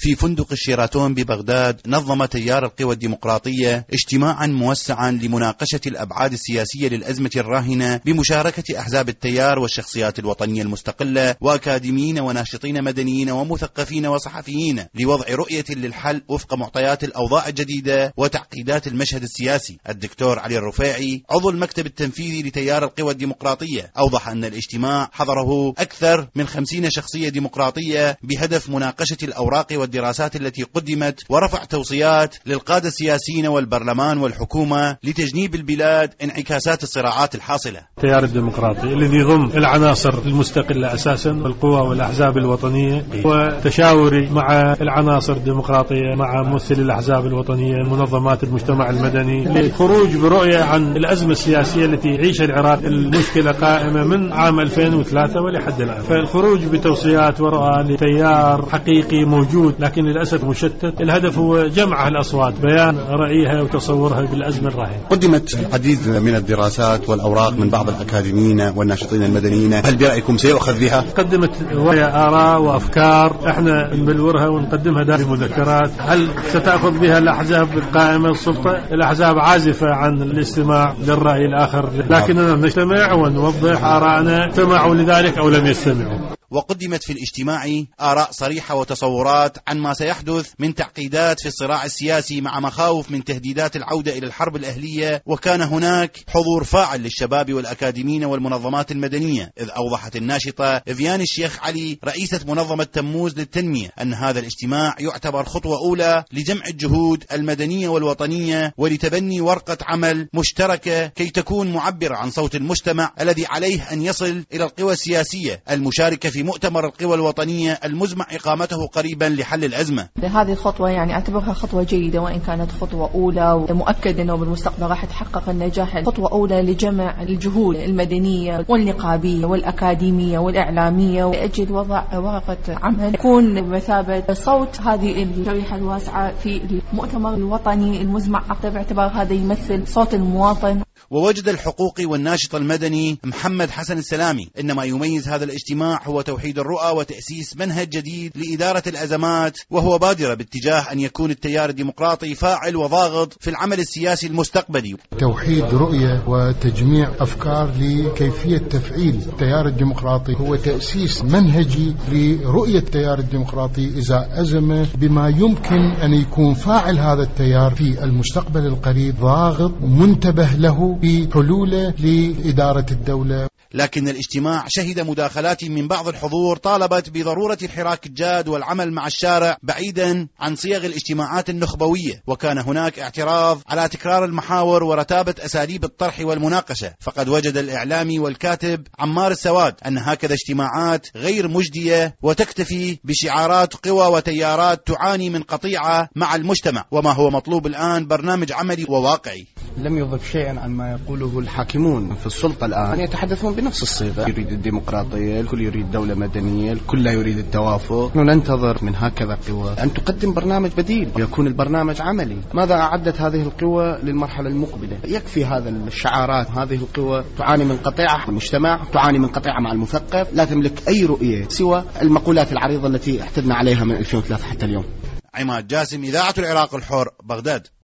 في فندق الشيراتون ببغداد نظم تيار القوى الديمقراطية اجتماعا موسعا لمناقشة الأبعاد السياسية للأزمة الراهنة بمشاركة أحزاب التيار والشخصيات الوطنية المستقلة وأكاديميين وناشطين مدنيين ومثقفين وصحفيين لوضع رؤية للحل وفق معطيات الأوضاع الجديدة وتعقيدات المشهد السياسي. الدكتور علي الرفاعي عضو المكتب التنفيذي لتيار القوى الديمقراطية أوضح أن الاجتماع حضره أكثر من 50 شخصية ديمقراطية بهدف مناقشة الأوراق والدراسات التي قدمت ورفع توصيات للقادة السياسيين والبرلمان والحكومة لتجنيب البلاد انعكاسات الصراعات الحاصلة. التيار الديمقراطي الذي يضم العناصر المستقلة أساسا والقوى والأحزاب الوطنية وتشاوري مع العناصر الديمقراطية مع ممثلي الأحزاب الوطنية منظمات المجتمع المدني للخروج برؤية عن الأزمة السياسية التي يعيشها العراق. المشكلة قائمة من عام 2003 ولحد الآن، فالخروج بتوصيات ورؤى لتيار حقيقي موجود لكن للأسف مشتت. الهدف هو جمع الأصوات، بيان رأيها وتصورها بالأزمة الراهنة. قدمت العديد من الدراسات والأوراق من بعض الأكاديميين والناشطين المدنيين، هل برأيكم سيؤخذ بها؟ قدمت آراء وأفكار احنا نبلورها ونقدمها داخل مذكرات. هل ستأخذ بها الأحزاب القائمة السلطة؟ الأحزاب عازفة عن الاستماع للرأي الآخر، لكننا نجتمع ونوضح آراءنا، استمعوا لذلك أو لم يستمعوا. وقدمت في الاجتماع آراء صريحة وتصورات عن ما سيحدث من تعقيدات في الصراع السياسي مع مخاوف من تهديدات العودة إلى الحرب الأهلية. وكان هناك حضور فاعل للشباب والأكاديميين والمنظمات المدنية، إذ أوضحت الناشطة فيفيان الشيخ علي رئيسة منظمة تموز للتنمية أن هذا الاجتماع يعتبر خطوة أولى لجمع الجهود المدنية والوطنية ولتبني ورقة عمل مشتركة كي تكون معبرة عن صوت المجتمع الذي عليه أن يصل إلى القوى السياسية المشاركة في مؤتمر القوى الوطنية المزمع إقامته قريبا لحل الأزمة. هذه الخطوة يعني أعتبرها خطوة جيدة، وإن كانت خطوة أولى ومؤكد أنه بالمستقبل راح تحقق النجاح. خطوة أولى لجمع الجهود المدنية والنقابية والأكاديمية والإعلامية لأجل وضع ورقة عمل تكون بمثابة صوت هذه الشريحة الواسعة في المؤتمر الوطني المزمع عقده، باعتبار هذا يمثل صوت المواطن. ووجد الحقوقي والناشط المدني محمد حسن السلامي إن ما يميز هذا الاجتماع هو توحيد الرؤى وتأسيس منهج جديد لإدارة الأزمات، وهو بادرة باتجاه أن يكون التيار الديمقراطي فاعل وضاغط في العمل السياسي المستقبلي. توحيد رؤية وتجميع أفكار لكيفية تفعيل التيار الديمقراطي هو تأسيس منهجي لرؤية التيار الديمقراطي إذا أزمة بما يمكن أن يكون فاعل هذا التيار في المستقبل القريب ضاغط ومنتبه له بحلوله لإدارة الدولة. لكن الاجتماع شهد مداخلات من بعض الحضور طالبت بضرورة الحراك الجاد والعمل مع الشارع بعيدا عن صيغ الاجتماعات النخبوية، وكان هناك اعتراض على تكرار المحاور ورتابة أساليب الطرح والمناقشة. فقد وجد الإعلامي والكاتب عمار السواد أن هكذا اجتماعات غير مجدية وتكتفي بشعارات قوى وتيارات تعاني من قطيعة مع المجتمع، وما هو مطلوب الآن برنامج عملي وواقعي. لم يضف شيئا عن ما يقوله الحاكمون في السلطة الآن، يتحدثون بنفس الصيغة، يريد الديمقراطية، الكل يريد دولة مدنية، الكل لا يريد التوافق. ننتظر من هكذا قوى أن تقدم برنامج بديل ويكون البرنامج عملي. ماذا أعدت هذه القوى للمرحلة المقبلة؟ يكفي هذا الشعارات. هذه القوى تعاني من قطيعة مع المجتمع، تعاني من قطيعة مع المثقف، لا تملك أي رؤية سوى المقولات العريضة التي اعتدنا عليها من 2003 حتى اليوم. عماد جاسم، إذاعة العراق الحر، بغداد.